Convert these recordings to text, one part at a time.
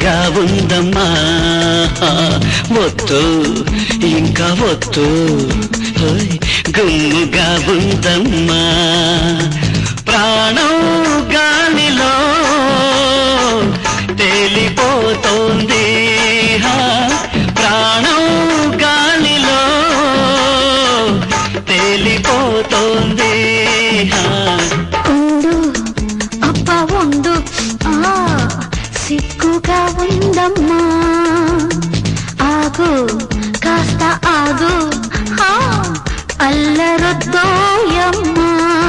కమ్మగా ఉందమ్మా వద్దు ఇంకా వద్దు గుమ్ముగా ఉందమ్మా ప్రాణం గాలిలో తేలిపోతోంది ప్రాణం గాలిలో తేలిపోతోంది ఉండు అబ్బా ఉండు సిగ్గుగా ఉందమ్మా ఆగు కాస్త ఆగు అల్లరొద్దోయమ్మా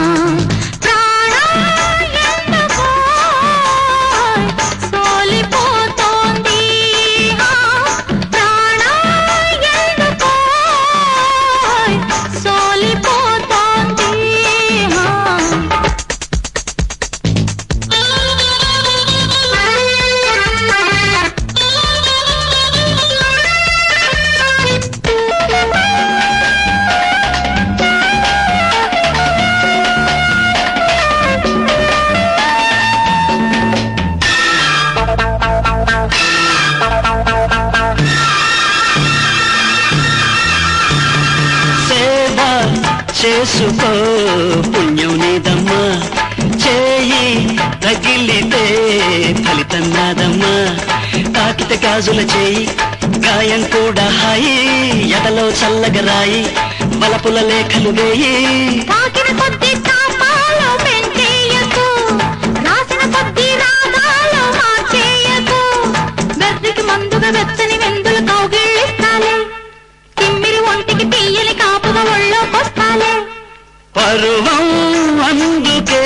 చేసుకో పుణ్యం నీదమ్మా చేయి తగిలితే ఫలితం నాదమ్మా తాకిత గాజుల చేయి గాయం కూడా హాయి ఎదలో చల్లగా రాయి వలపుల లేఖలు వేయి తాకిన కొద్ది తాపాలు పెంచేయకు రాసిన కొద్ది రాగాలు మార్చేయకు బెర్రికి మందుగా వెచ్చని వెందులు కౌగిళ్ళిస్తాలే తిమ్మిరి ఒంటికి తీయని కాపుగా ఒళ్ళోకొస్తాలే పరువం అందుకే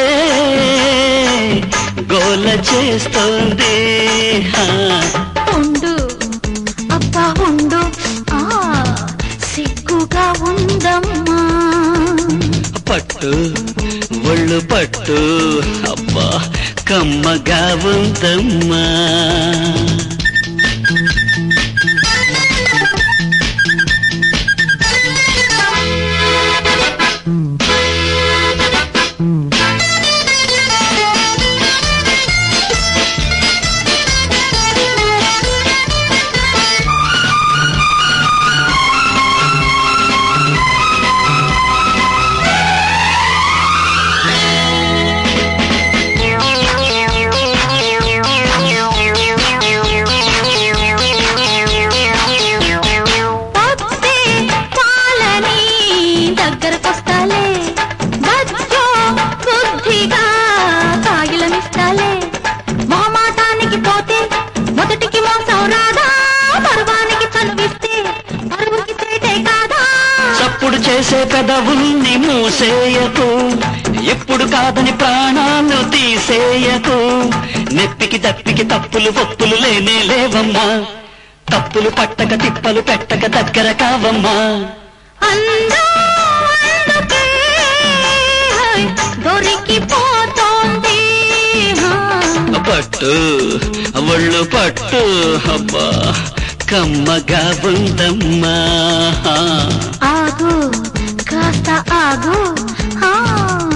గోల చేస్తోంది ఉండు అబ్బా ఉండు సిగ్గుగా ఉందమ్మా పట్టు ఒళ్ళు పట్టు అబ్బా కమ్మగా ఉందమ్మా చేసే పెదవుల్ని మూసేయకు ఎప్పుడు కాదని ప్రాణాలు తీసేయకు నెప్పికి దప్పికి తప్పులు ఒప్పులు లేనే లేవమ్మా తప్పులు పట్టక తిప్పలు పెట్టక దగ్గర కావమ్మా దొరికిపోతోంది పట్టు ఒళ్ళు పట్టు అబ్బా కమ్మగా ఉందమ్మా ఆగు కాస్త ఆగు